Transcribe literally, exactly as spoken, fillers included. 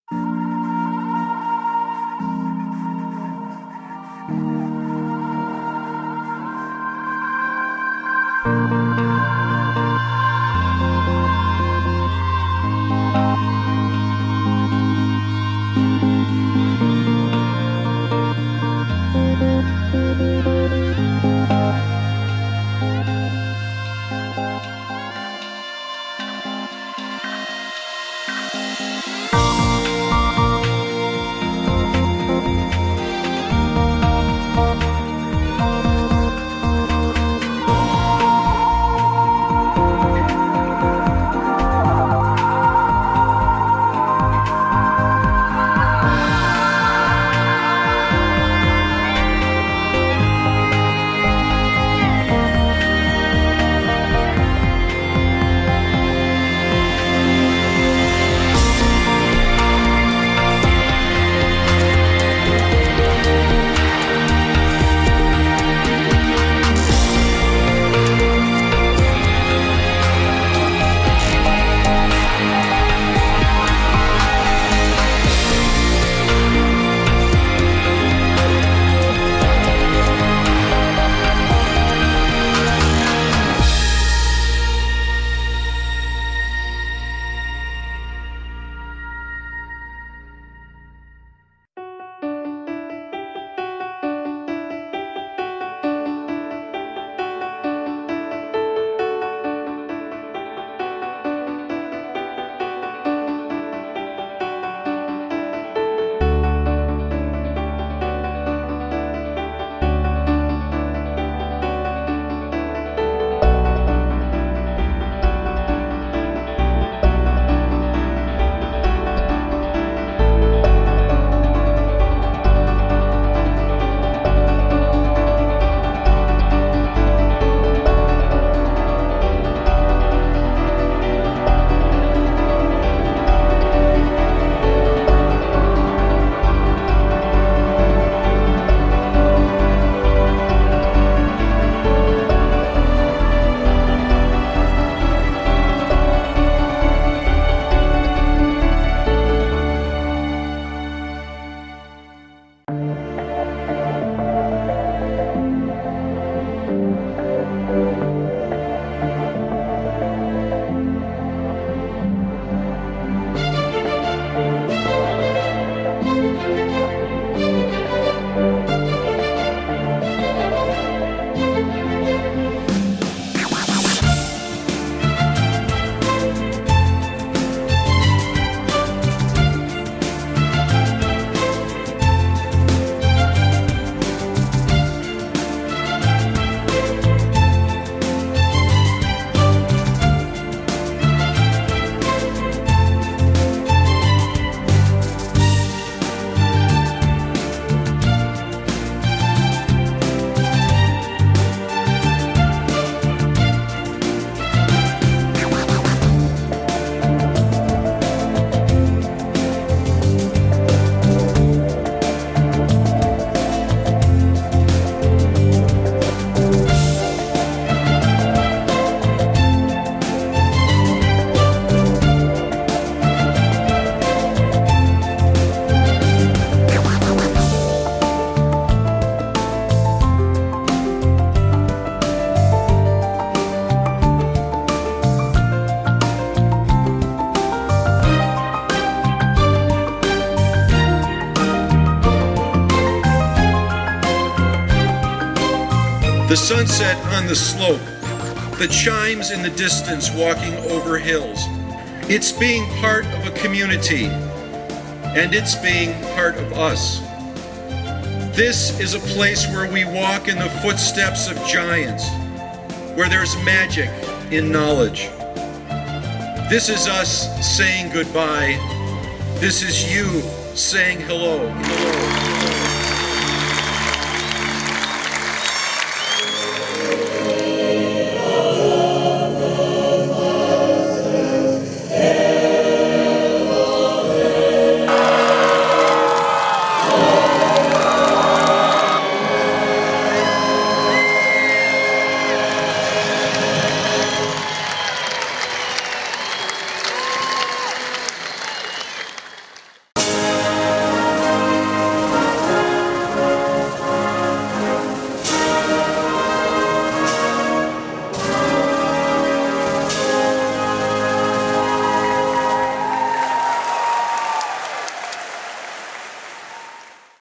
The sunset on the slope, the chimes in the distance walking over hills. It's being part of a community, and it's being part of us. This is a place where we walk in the footsteps of giants, where there's magic in knowledge. This is us saying goodbye. This is you saying hello. Hello.